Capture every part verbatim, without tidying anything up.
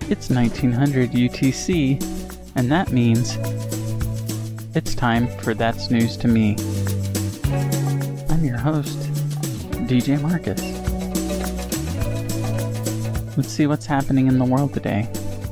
It's nineteen hundred U T C, and that means it's time for That's News to Me. I'm your host, D J Marcus. Let's see what's happening in the world today.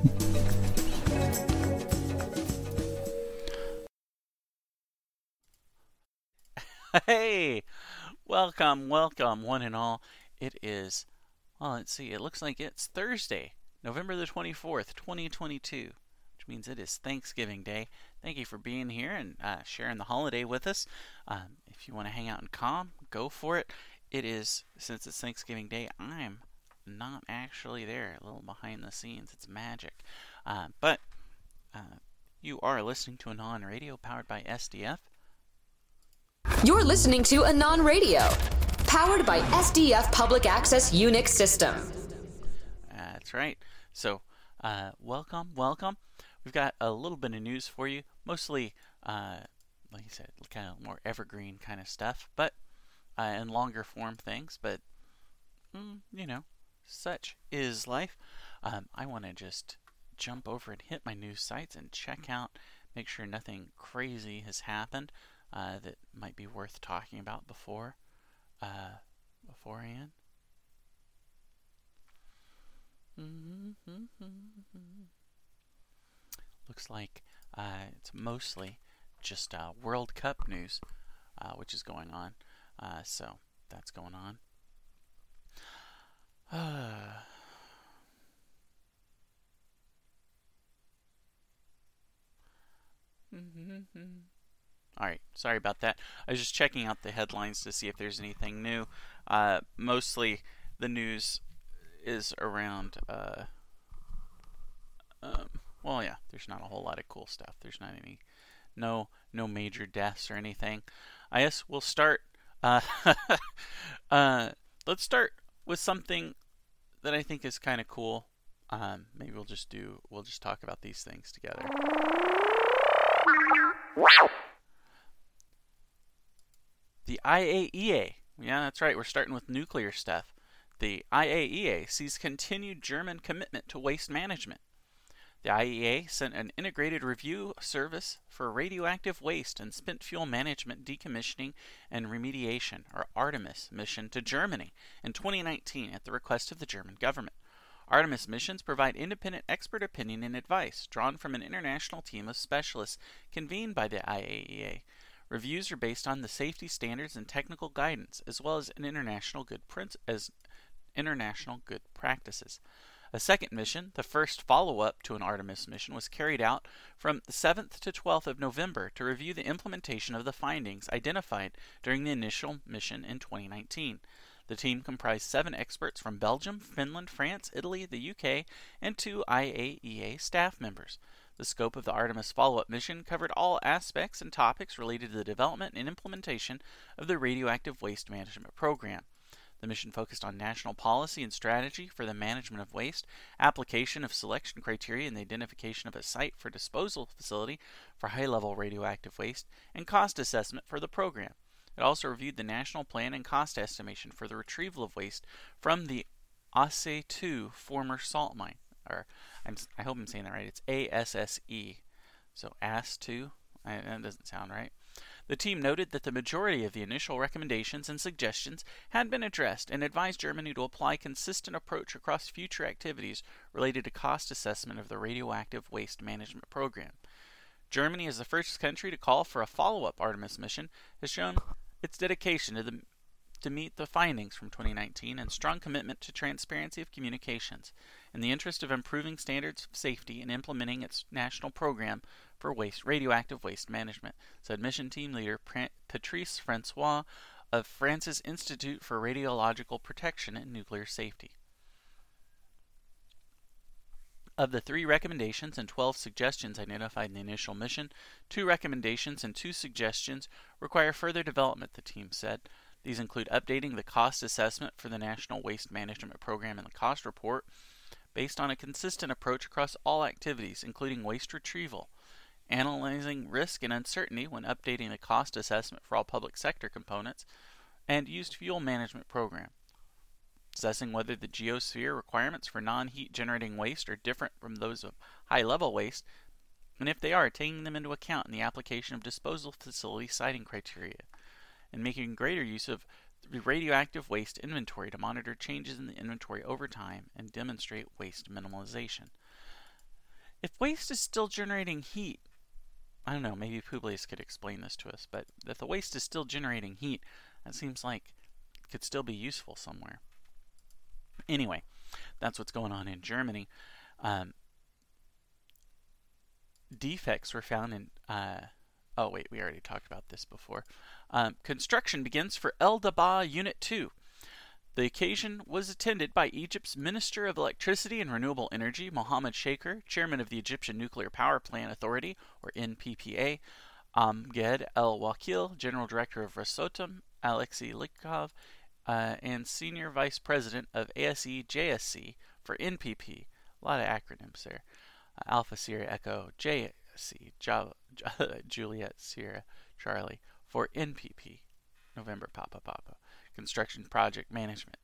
Hey! Welcome, welcome, one and all. It is, well, let's see, it looks like it's Thursday, November the twenty-fourth, twenty twenty-two, which means it is Thanksgiving Day. Thank you for being here and uh, sharing the holiday with us. Um, if you want to hang out and calm, go for it. It is, since it's Thanksgiving Day, I'm not actually there, a little behind the scenes. It's magic. Uh, but uh, you are listening to Anon Radio powered by S D F. You're listening to Anon Radio, powered by S D F Public Access Unix System. That's right. So, uh, welcome, welcome. We've got a little bit of news for you, mostly, uh, like I said, kind of more evergreen kind of stuff, but uh, and longer form things. But mm, you know, such is life. Um, I want to just jump over and hit my news sites and check out, make sure nothing crazy has happened. Uh, that might be worth talking about before, uh, beforehand. Looks like uh, it's mostly just uh, World Cup news, uh, which is going on. Uh, so that's going on. Uh, Alright, sorry about that. I was just checking out the headlines to see if there's anything new. Uh, mostly the news is around, uh, um, well, yeah, there's not a whole lot of cool stuff. There's not any, no, no major deaths or anything. I guess we'll start, uh, uh, let's start with something that I think is kind of cool. Um, maybe we'll just do, we'll just talk about these things together. The I A E A, yeah, that's right, we're starting with nuclear stuff. The I A E A sees continued German commitment to waste management. The I A E A sent an integrated review service for radioactive waste and spent fuel management, decommissioning, and remediation, or Artemis, mission to Germany in twenty nineteen at the request of the German government. Artemis missions provide independent expert opinion and advice drawn from an international team of specialists convened by the I A E A. Reviews are based on the safety standards and technical guidance, as well as an international good princ- as international good practices. A second mission, the first follow-up to an Artemis mission, was carried out from the seventh to twelfth of November to review the implementation of the findings identified during the initial mission in twenty nineteen. The team comprised seven experts from Belgium, Finland, France, Italy, the U K, and two I A E A staff members. The scope of the Artemis follow-up mission covered all aspects and topics related to the development and implementation of the radioactive waste management program. The mission focused on national policy and strategy for the management of waste, application of selection criteria and the identification of a site for disposal facility for high-level radioactive waste, and cost assessment for the program. It also reviewed the national plan and cost estimation for the retrieval of waste from the A S S E two former salt mine. Or I'm, I hope I'm saying that right. It's A S S E. So A S S two? I, that doesn't sound right. The team noted that the majority of the initial recommendations and suggestions had been addressed and advised Germany to apply a consistent approach across future activities related to cost assessment of the radioactive waste management program. Germany, as the first country to call for a follow-up Artemis mission, has shown its dedication to the to meet the findings from twenty nineteen and strong commitment to transparency of communications in the interest of improving standards of safety and implementing its national program for waste radioactive waste management, said mission team leader Patrice Francois of France's Institute for Radiological Protection and Nuclear Safety. Of the three recommendations and twelve suggestions identified in the initial mission, two recommendations and two suggestions require further development, the team said. These include updating the cost assessment for the National Waste Management Program and the cost report based on a consistent approach across all activities, including waste retrieval, analyzing risk and uncertainty when updating the cost assessment for all public sector components, and used fuel management program. assessing whether the geosphere requirements for non-heat generating waste are different from those of high-level waste, and if they are, taking them into account in the application of disposal facility siting criteria, and making greater use of the radioactive waste inventory to monitor changes in the inventory over time and demonstrate waste minimalization. If waste is still generating heat, I don't know, maybe Publius could explain this to us, but if the waste is still generating heat, that seems like it could still be useful somewhere. Anyway, that's what's going on in Germany. Um, defects were found in... Uh, oh, wait, we already talked about this before. Um, construction begins for El Dabaa Unit two. The occasion was attended by Egypt's Minister of Electricity and Renewable Energy, Mohammed Shaker, Chairman of the Egyptian Nuclear Power Plant Authority, or N P P A, Amged El Wakil, General Director of Rosatom, Alexei Likov, uh, and Senior Vice President of A S E J S C for N P P. A lot of acronyms there. Uh, Alpha Sierra Echo J S C, Java, Juliet Sierra Charlie for N P P, November Papa Papa. Construction Project Management.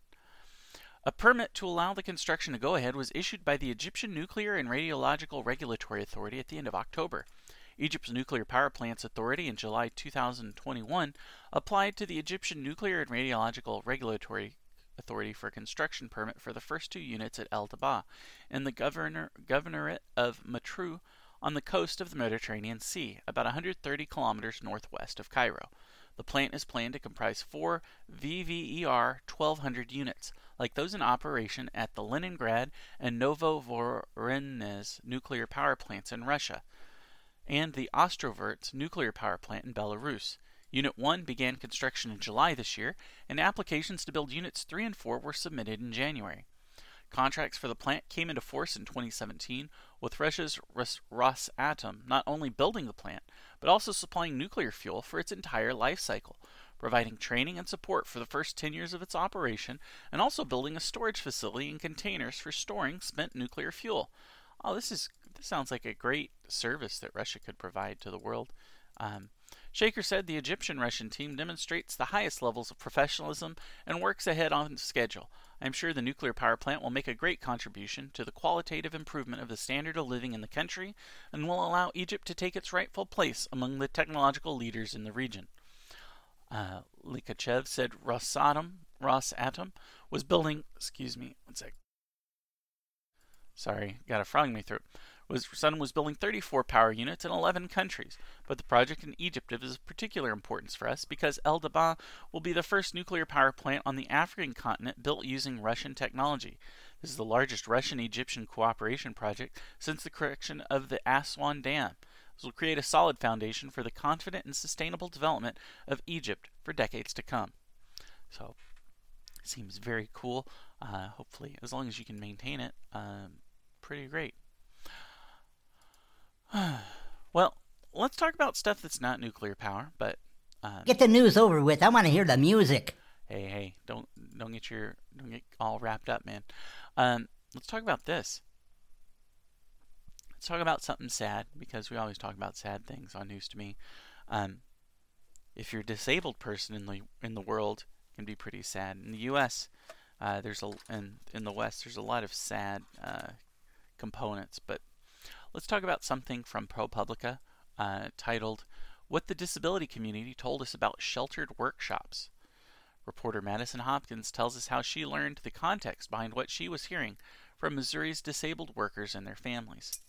A permit to allow the construction to go ahead was issued by the Egyptian Nuclear and Radiological Regulatory Authority at the end of October. Egypt's Nuclear Power Plants Authority in July two thousand twenty-one applied to the Egyptian Nuclear and Radiological Regulatory Authority for a construction permit for the first two units at El Dabaa in the governor, governorate of Matruh on the coast of the Mediterranean Sea, about one hundred thirty kilometers northwest of Cairo. The plant is planned to comprise four V V E R twelve hundred units, like those in operation at the Leningrad and Novovoronezh nuclear power plants in Russia, and the Ostroverts nuclear power plant in Belarus. Unit one began construction in July this year, and applications to build Units three and four were submitted in January. Contracts for the plant came into force in twenty seventeen, with Russia's Rosatom not only building the plant, but also supplying nuclear fuel for its entire life cycle, providing training and support for the first ten years of its operation, and also building a storage facility and containers for storing spent nuclear fuel. Oh, this is this sounds like a great service that Russia could provide to the world. Um, Shaker said the Egyptian-Russian team demonstrates the highest levels of professionalism and works ahead on schedule. I am sure the nuclear power plant will make a great contribution to the qualitative improvement of the standard of living in the country and will allow Egypt to take its rightful place among the technological leaders in the region. Uh, Likachev said Rosatom, Rosatom was building, excuse me, one sec. Sorry, got a frog in my throat. Was Rosatom was building thirty-four power units in eleven countries, but the project in Egypt is of particular importance for us because El Dabaa will be the first nuclear power plant on the African continent built using Russian technology. This is the largest Russian-Egyptian cooperation project since the correction of the Aswan Dam. This will create a solid foundation for the confident and sustainable development of Egypt for decades to come. So, seems very cool. Uh, hopefully, as long as you can maintain it, um, pretty great. Well, let's talk about stuff that's not nuclear power, but um, get the news over with. I want to hear the music. Hey, hey, don't don't get your don't get all wrapped up, man. Um, let's talk about this. Let's talk about something sad, because we always talk about sad things on News to Me. Um, if you're a disabled person in the in the world, it can be pretty sad. In the U S, uh, there's a and in the West, there's a lot of sad uh, components, but let's talk about something from ProPublica uh, titled, What the Disability Community Told Us About Sheltered Workshops. Reporter Madison Hopkins tells us how she learned the context behind what she was hearing from Missouri's disabled workers and their families.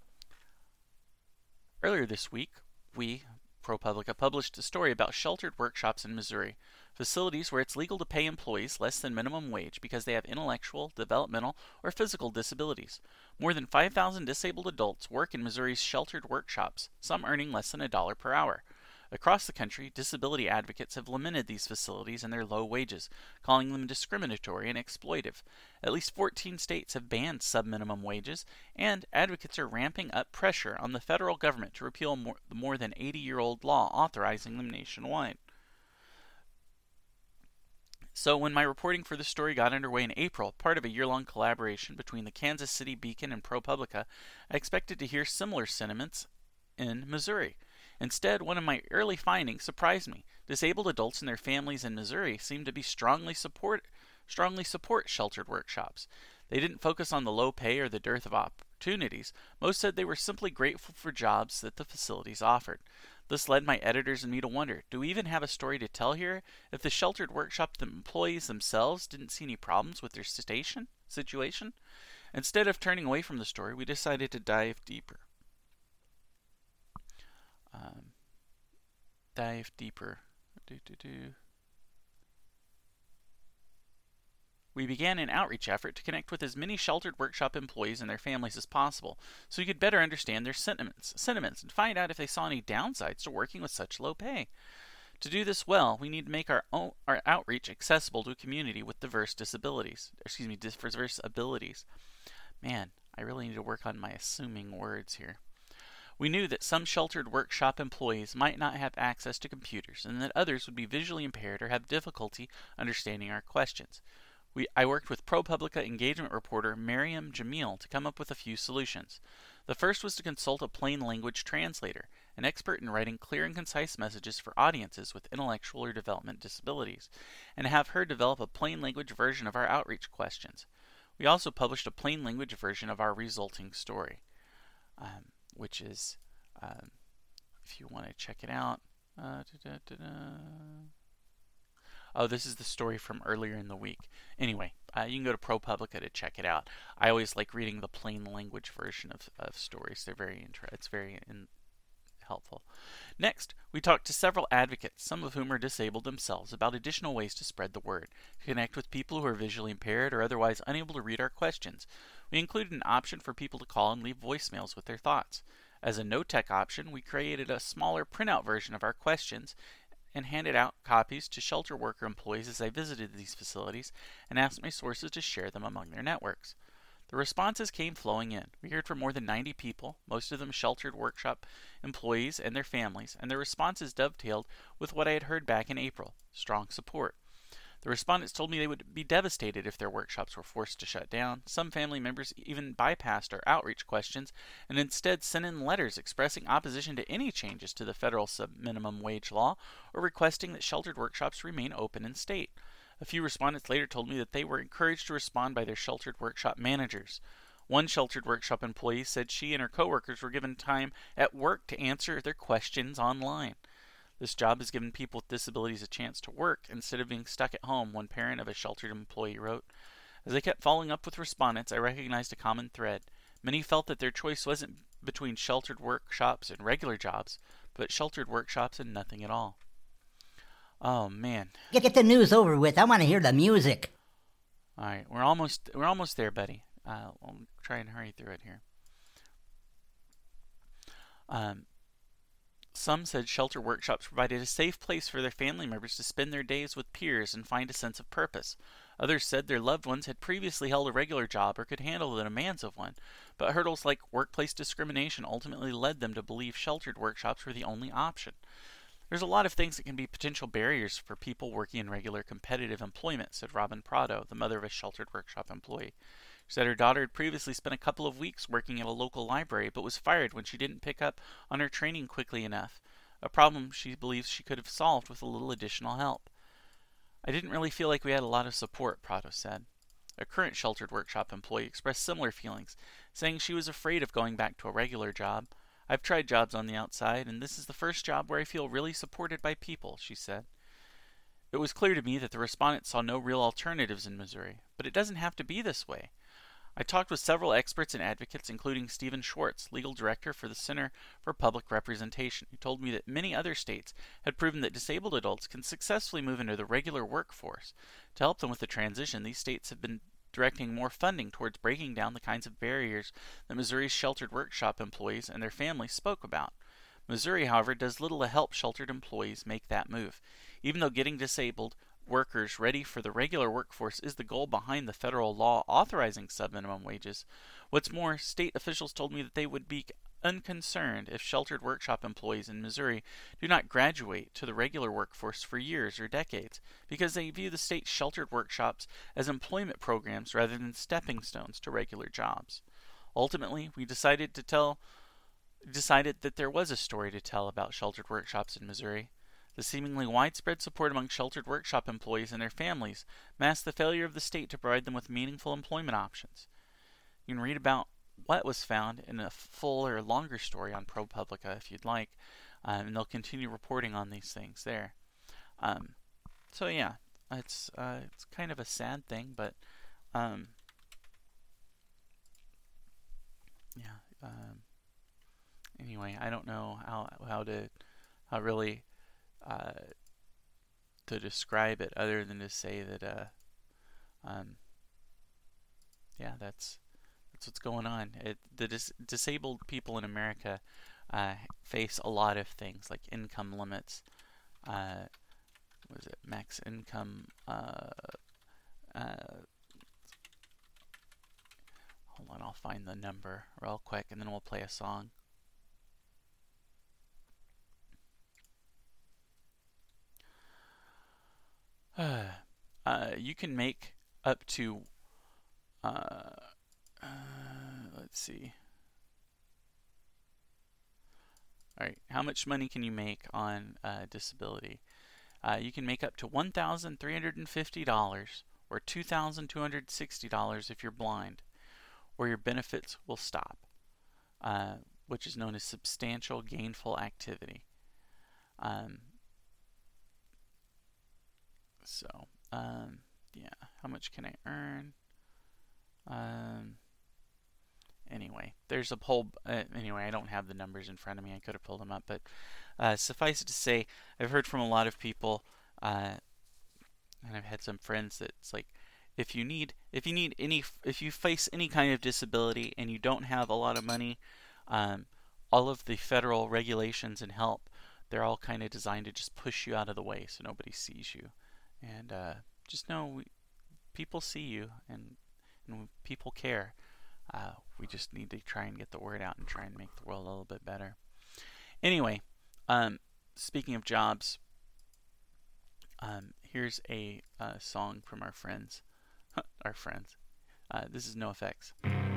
Earlier this week, we, ProPublica, published a story about sheltered workshops in Missouri, facilities where it's legal to pay employees less than minimum wage because they have intellectual, developmental, or physical disabilities. More than five thousand disabled adults work in Missouri's sheltered workshops, some earning less than a dollar per hour. Across the country, disability advocates have lamented these facilities and their low wages, calling them discriminatory and exploitive. At least fourteen states have banned sub-minimum wages, and advocates are ramping up pressure on the federal government to repeal more, the more than eighty-year-old law authorizing them nationwide. So when my reporting for this story got underway in April, part of a year-long collaboration between the Kansas City Beacon and ProPublica, I expected to hear similar sentiments in Missouri. Instead, one of my early findings surprised me. Disabled adults and their families in Missouri seem to be strongly support, strongly support sheltered workshops. They didn't focus on the low pay or the dearth of opportunities. Most said they were simply grateful for jobs that the facilities offered. This led my editors and me to wonder, do we even have a story to tell here? If the sheltered workshop employees themselves didn't see any problems with their station, situation? Instead of turning away from the story, we decided to dive deeper. Um, dive deeper. Do, do, do. We began an outreach effort to connect with as many sheltered workshop employees and their families as possible, so we could better understand their sentiments, sentiments and find out if they saw any downsides to working with such low pay. To do this well, we need to make our own, our outreach accessible to a community with diverse disabilities. Excuse me, diverse abilities. Man, I really need to work on my assuming words here. We knew that some sheltered workshop employees might not have access to computers, and that others would be visually impaired or have difficulty understanding our questions. We, I worked with ProPublica engagement reporter Mariam Jamil to come up with a few solutions. The first was to consult a plain language translator, an expert in writing clear and concise messages for audiences with intellectual or development disabilities, and have her develop a plain language version of our outreach questions. We also published a plain language version of our resulting story, um, which is, um, if you want to check it out, uh, da, da, da, da. Oh, this is the story from earlier in the week. Anyway, uh, you can go to ProPublica to check it out. I always like reading the plain language version of, of stories. They're very inter- It's very in- helpful. Next, we talked to several advocates, some of whom are disabled themselves, about additional ways to spread the word, to connect with people who are visually impaired or otherwise unable to read our questions. We included an option for people to call and leave voicemails with their thoughts. As a no-tech option, we created a smaller printout version of our questions and handed out copies to shelter worker employees as I visited these facilities and asked my sources to share them among their networks. The responses came flowing in. We heard from more than ninety people, most of them sheltered workshop employees and their families, and their responses dovetailed with what I had heard back in April: strong support. The respondents told me they would be devastated if their workshops were forced to shut down. Some family members even bypassed our outreach questions and instead sent in letters expressing opposition to any changes to the federal sub-minimum wage law or requesting that sheltered workshops remain open in state. A few respondents later told me that they were encouraged to respond by their sheltered workshop managers. One sheltered workshop employee said she and her coworkers were given time at work to answer their questions online. This job has given people with disabilities a chance to work instead of being stuck at home, one parent of a sheltered employee wrote. As I kept following up with respondents, I recognized a common thread. Many felt that their choice wasn't between sheltered workshops and regular jobs, but sheltered workshops and nothing at all. Oh man. Get, get the news over with. I want to hear the music. All right, we're almost we're almost there, buddy. Uh, I'll try and hurry through it here. Um. Some said shelter workshops provided a safe place for their family members to spend their days with peers and find a sense of purpose. Others said their loved ones had previously held a regular job or could handle the demands of one, but hurdles like workplace discrimination ultimately led them to believe sheltered workshops were the only option. There's a lot of things that can be potential barriers for people working in regular competitive employment, said Robin Prado, the mother of a sheltered workshop employee. She said her daughter had previously spent a couple of weeks working at a local library, but was fired when she didn't pick up on her training quickly enough, a problem she believes she could have solved with a little additional help. I didn't really feel like we had a lot of support, Prado said. A current sheltered workshop employee expressed similar feelings, saying she was afraid of going back to a regular job. I've tried jobs on the outside, and this is the first job where I feel really supported by people, she said. It was clear to me that the respondents saw no real alternatives in Missouri, but it doesn't have to be this way. I talked with several experts and advocates, including Stephen Schwartz, legal director for the Center for Public Representation, who told me that many other states had proven that disabled adults can successfully move into the regular workforce. To help them with the transition, these states have been directing more funding towards breaking down the kinds of barriers that Missouri's sheltered workshop employees and their families spoke about. Missouri, however, does little to help sheltered employees make that move. Even though getting disabled workers ready for the regular workforce is the goal behind the federal law authorizing sub-minimum wages. What's more, state officials told me that they would be unconcerned if sheltered workshop employees in Missouri do not graduate to the regular workforce for years or decades, because they view the state's sheltered workshops as employment programs rather than stepping stones to regular jobs. Ultimately, we decided to tell decided that there was a story to tell about sheltered workshops in Missouri. The seemingly widespread support among sheltered workshop employees and their families masks the failure of the state to provide them with meaningful employment options. You can read about what was found in a fuller, longer story on ProPublica if you'd like, um, and they'll continue reporting on these things there. Um, so yeah, it's uh, it's kind of a sad thing, but um, yeah. Um, anyway, I don't know how how to how really. Uh, to describe it other than to say that uh, um, yeah, that's that's what's going on. It, the dis- disabled people in America uh, face a lot of things like income limits. Uh, what is it? Max income. Uh, uh, hold on, I'll find the number real quick, and then we'll play a song. Uh, you can make up to, uh, uh, let's see. All right, how much money can you make on uh, disability? Uh, you can make up to one thousand three hundred fifty dollars or two thousand two hundred sixty dollars if you're blind, or your benefits will stop, uh, which is known as substantial gainful activity. Um, So, um, yeah, how much can I earn? Um, anyway, there's a whole, uh, anyway, I don't have the numbers in front of me. I could have pulled them up, but uh, suffice it to say, I've heard from a lot of people, uh, and I've had some friends that it's like, if you need, if you need any, if you face any kind of disability and you don't have a lot of money, um, all of the federal regulations and help, they're all kind of designed to just push you out of the way so nobody sees you. And uh, just know we, people see you and, and people care. Uh, we just need to try and get the word out and try and make the world a little bit better. Anyway, um, speaking of jobs, um, here's a uh, song from our friends. our friends. Uh, this is NoFX.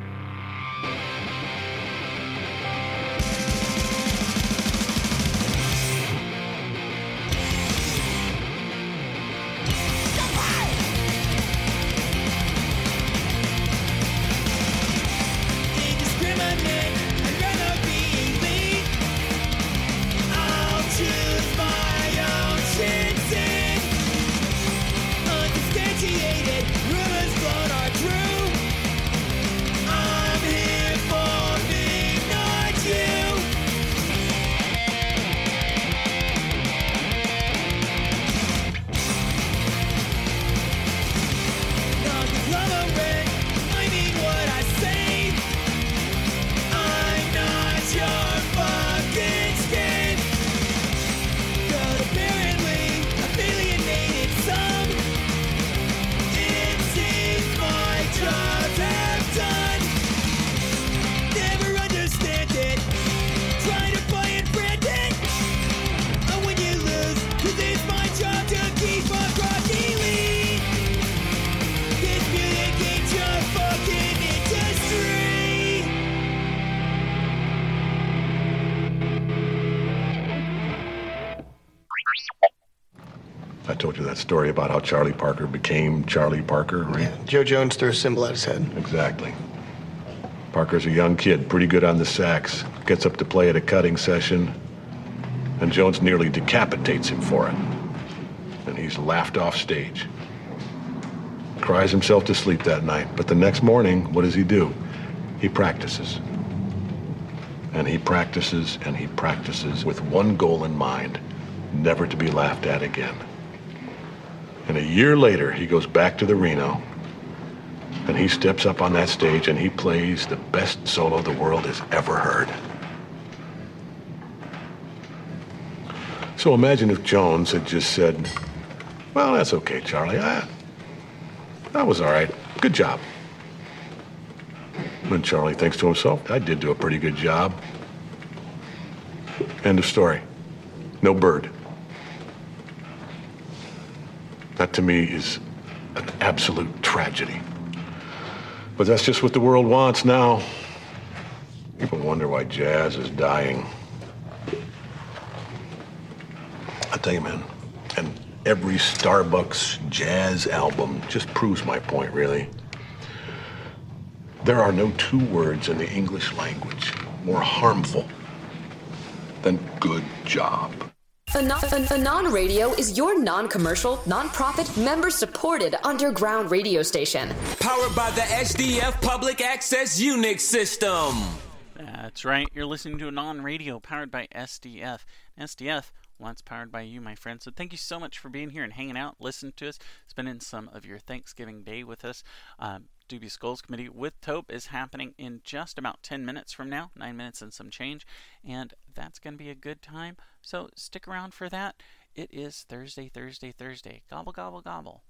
Rumors flown are true. I'm here for I told you that story about how Charlie Parker became Charlie Parker, right? Yeah, Joe Jones threw a symbol at his head. Exactly. Parker's a young kid, pretty good on the sax, gets up to play at a cutting session, and Jones nearly decapitates him for it. And he's laughed off stage. Cries himself to sleep that night, but the next morning, what does he do? He practices. And he practices and he practices with one goal in mind, never to be laughed at again. And a year later, he goes back to the Reno, and he steps up on that stage and he plays the best solo the world has ever heard. So imagine if Jones had just said, well, that's okay, Charlie. I, that was all right. Good job. And Charlie thinks to himself, I did do a pretty good job. End of story. No bird. That to me is an absolute tragedy. But that's just what the world wants now. People wonder why jazz is dying. I'll tell you, man, and every Starbucks jazz album just proves my point, really. There are no two words in the English language more harmful than good job. Anon, Anon Radio is your non-commercial, non-profit, member-supported underground radio station. Powered by the S D F Public Access Unix system. That's right. You're listening to Anon Radio, powered by S D F. S D F, well, it's powered by you, my friends. So thank you so much for being here and hanging out, listening to us, spending some of your Thanksgiving Day with us. Um, Dubious Skulls Committee with Taupe is happening in just about ten minutes from now, nine minutes and some change, and that's going to be a good time, so stick around for that. It is Thursday, Thursday, Thursday. Gobble, gobble, gobble.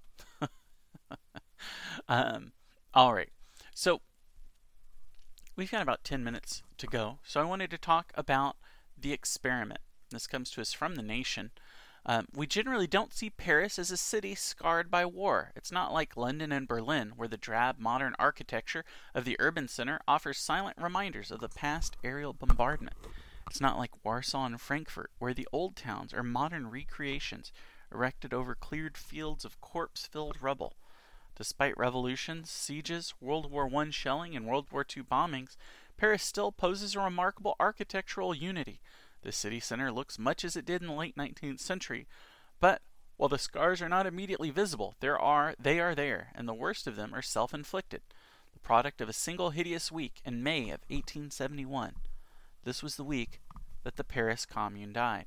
um, all right, so we've got about ten minutes to go, so I wanted to talk about the experiment. This comes to us from The Nation. Um, we generally don't see Paris as a city scarred by war. It's not like London and Berlin, where the drab modern architecture of the urban center offers silent reminders of the past aerial bombardment. It's not like Warsaw and Frankfurt, where the old towns are modern recreations erected over cleared fields of corpse-filled rubble. Despite revolutions, sieges, World War One shelling, and World War Two bombings, Paris still poses a remarkable architectural unity. The city center looks much as it did in the late nineteenth century, but while the scars are not immediately visible, there are they are there, and the worst of them are self-inflicted, the product of a single hideous week in May of eighteen seventy-one. This was the week that the Paris Commune died.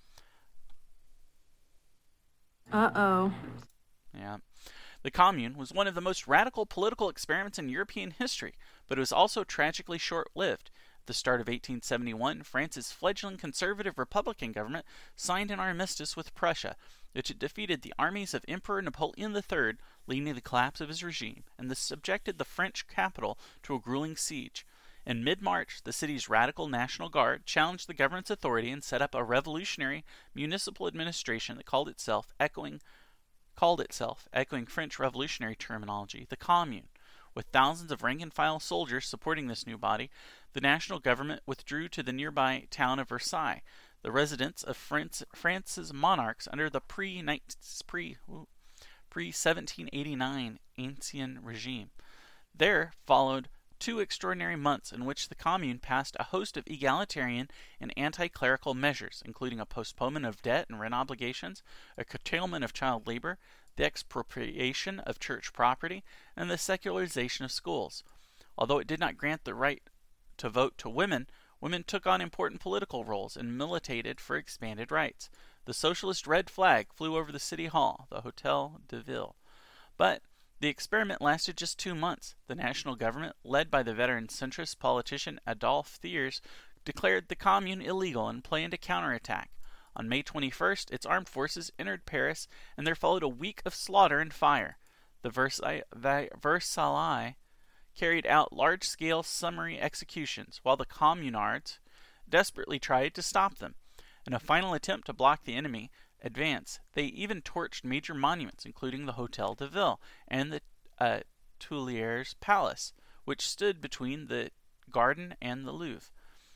Uh-oh. Yeah. The Commune was one of the most radical political experiments in European history, but it was also tragically short-lived. At the start of eighteen seventy-one, France's fledgling conservative Republican government signed an armistice with Prussia, which had defeated the armies of Emperor Napoleon the Third, leading to the collapse of his regime, and this subjected the French capital to a grueling siege. In mid-March, the city's radical National Guard challenged the government's authority and set up a revolutionary municipal administration that called itself echoing called itself, echoing French revolutionary terminology, the Commune. With thousands of rank-and-file soldiers supporting this new body, the national government withdrew to the nearby town of Versailles, the residence of France, France's monarchs under the pre, pre, pre-seventeen eighty-nine Ancien regime. There followed two extraordinary months in which the Commune passed a host of egalitarian and anti-clerical measures, including a postponement of debt and rent obligations, a curtailment of child labor, the expropriation of church property, and the secularization of schools. Although it did not grant the right to vote to women, women took on important political roles and militated for expanded rights. The socialist red flag flew over the city hall, the Hotel de Ville. But the experiment lasted just two months. The national government, led by the veteran centrist politician Adolphe Thiers, declared the Commune illegal and planned a counterattack. On May twenty-first, its armed forces entered Paris, and there followed a week of slaughter and fire. The Versailles, Versailles carried out large-scale summary executions, while the communards desperately tried to stop them. In a final attempt to block the enemy advance, they even torched major monuments, including the Hotel de Ville and the uh, Tuileries Palace, which stood between the Garden and the Louvre.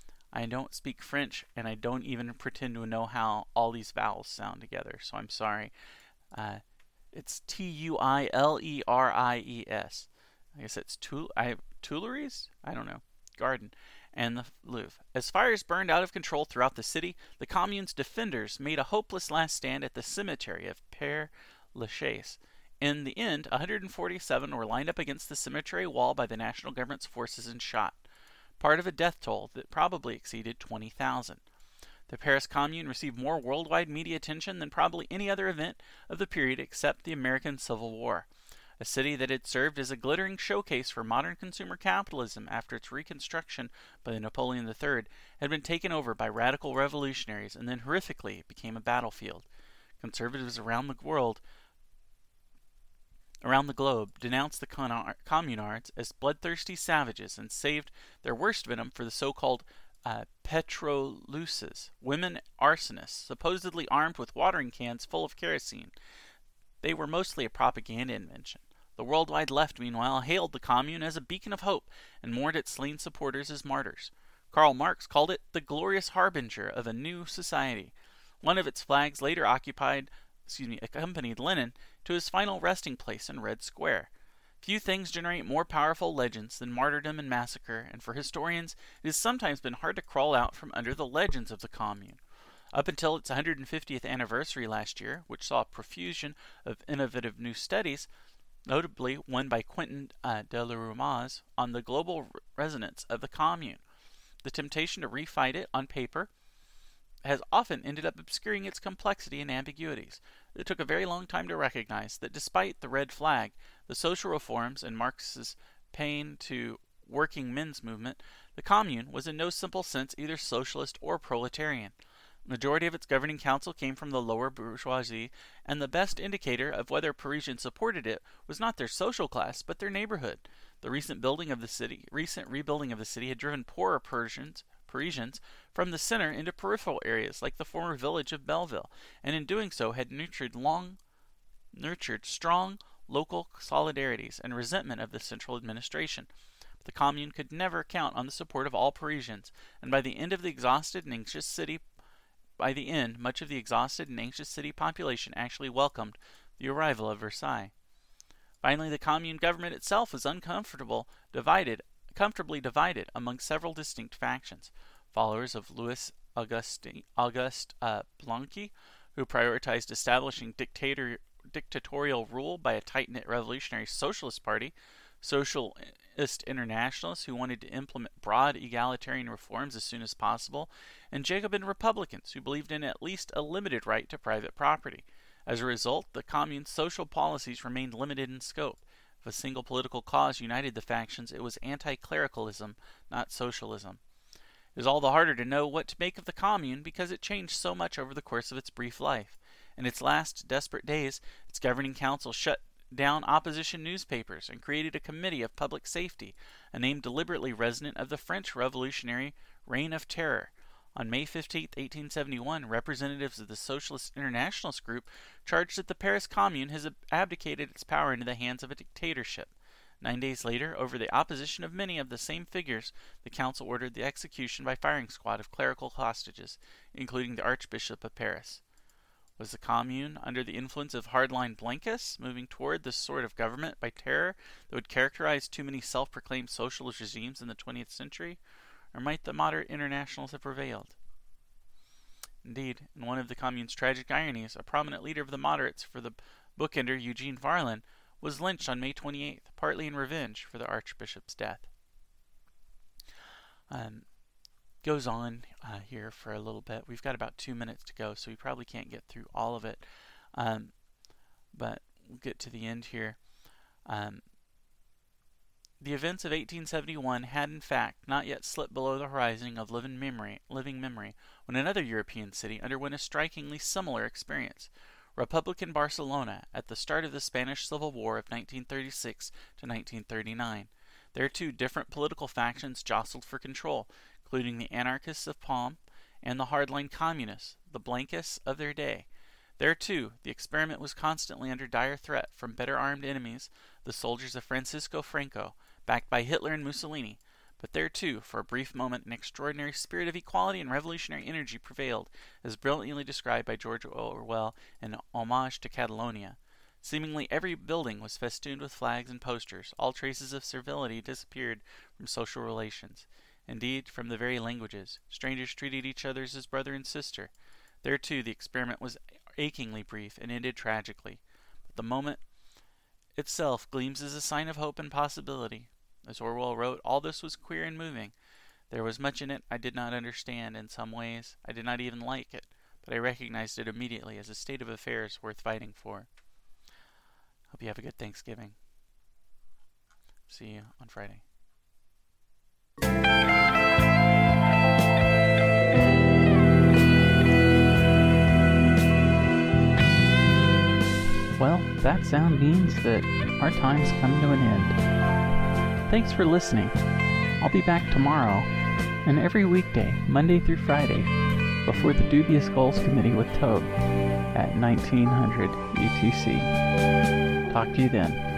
I don't speak French, and I don't even pretend to know how all these vowels sound together, so I'm sorry. Uh, it's T U I L E R I E S. I guess it's Tul- I, Tuileries? I don't know. Garden and the Louvre. As fires burned out of control throughout the city, the Commune's defenders made a hopeless last stand at the cemetery of Père Lachaise. In the end, one hundred forty-seven were lined up against the cemetery wall by the national government's forces and shot, part of a death toll that probably exceeded twenty thousand. The Paris Commune received more worldwide media attention than probably any other event of the period except the American Civil War. A city that had served as a glittering showcase for modern consumer capitalism after its reconstruction by Napoleon the Third had been taken over by radical revolutionaries, and then horrifically it became a battlefield. Conservatives around the world, around the globe, denounced the communards as bloodthirsty savages and saved their worst venom for the so-called uh, Petroluses, women arsonists, supposedly armed with watering cans full of kerosene. They were mostly a propaganda invention. The worldwide left, meanwhile, hailed the Commune as a beacon of hope and mourned its slain supporters as martyrs. Karl Marx called it the glorious harbinger of a new society. One of its flags later occupied, excuse me, accompanied Lenin to his final resting place in Red Square. Few things generate more powerful legends than martyrdom and massacre, and for historians it has sometimes been hard to crawl out from under the legends of the Commune. Up until its one hundred fiftieth anniversary last year, which saw a profusion of innovative new studies, notably one by Quentin uh, Delarumas on the global resonance of the Commune, the temptation to refight it on paper has often ended up obscuring its complexity and ambiguities. It took a very long time to recognize that despite the red flag, the social reforms and Marx's pain to working men's movement, the Commune was in no simple sense either socialist or proletarian. The majority of its governing council came from the lower bourgeoisie, and the best indicator of whether Parisians supported it was not their social class, but their neighborhood. The recent building of the city, recent rebuilding of the city had driven poorer Parisians, Parisians from the center into peripheral areas like the former village of Belleville, and in doing so had nurtured long, nurtured strong local solidarities and resentment of the central administration. But the Commune could never count on the support of all Parisians, and by the end of the exhausted and anxious city By the end, much of the exhausted and anxious city population actually welcomed the arrival of Versailles. Finally, the Commune government itself was uncomfortable, divided, comfortably divided among several distinct factions. Followers of Louis Auguste, Auguste uh, Blanqui, who prioritized establishing dictator, dictatorial rule by a tight-knit revolutionary socialist party, socialist internationalists who wanted to implement broad egalitarian reforms as soon as possible, and Jacobin Republicans who believed in at least a limited right to private property. As a result, the Commune's social policies remained limited in scope. If a single political cause united the factions, it was anti-clericalism, not socialism. It is all the harder to know what to make of the Commune because it changed so much over the course of its brief life. In its last desperate days, its governing council shut down opposition newspapers and created a committee of public safety, a name deliberately resonant of the French Revolutionary Reign of Terror. On May fifteenth, eighteen seventy-one, representatives of the Socialist Internationalist Group charged that the Paris Commune has abdicated its power into the hands of a dictatorship. Nine days later, over the opposition of many of the same figures, the council ordered the execution by firing squad of clerical hostages, including the Archbishop of Paris. Was the Commune under the influence of hardline Blanquists, moving toward this sort of government by terror that would characterize too many self-proclaimed socialist regimes in the twentieth century? Or might the moderate internationals have prevailed? Indeed, in one of the Commune's tragic ironies, a prominent leader of the moderates for the bookender Eugene Varlin was lynched on May twenty-eighth, partly in revenge for the Archbishop's death. Um, goes on uh, here for a little bit. We've got about two minutes to go, so we probably can't get through all of it. Um, but we'll get to the end here. Um, the events of eighteen seventy-one had, in fact, not yet slipped below the horizon of living memory, living memory when another European city underwent a strikingly similar experience. Republican Barcelona, at the start of the Spanish Civil War of nineteen thirty-six to nineteen thirty-nine. There, too, different political factions jostled for control, including the anarchists of Palm and the hardline communists, the Blanquists of their day. There, too, the experiment was constantly under dire threat from better armed enemies, the soldiers of Francisco Franco, backed by Hitler and Mussolini. But there, too, for a brief moment, an extraordinary spirit of equality and revolutionary energy prevailed, as brilliantly described by George Orwell in Homage to Catalonia. Seemingly every building was festooned with flags and posters. All traces of servility disappeared from social relations. Indeed, from the very languages, strangers treated each other as brother and sister. There, too, the experiment was achingly brief and ended tragically. But the moment itself gleams as a sign of hope and possibility. As Orwell wrote, all this was queer and moving. There was much in it I did not understand. In some ways, I did not even like it, but I recognized it immediately as a state of affairs worth fighting for. Hope you have a good Thanksgiving. See you on Friday. Well, that sound means that our time's come to an end. Thanks for listening. I'll be back tomorrow and every weekday, Monday through Friday, before the Dubious Goals Committee with Toad at nineteen hundred U T C. Talk to you then.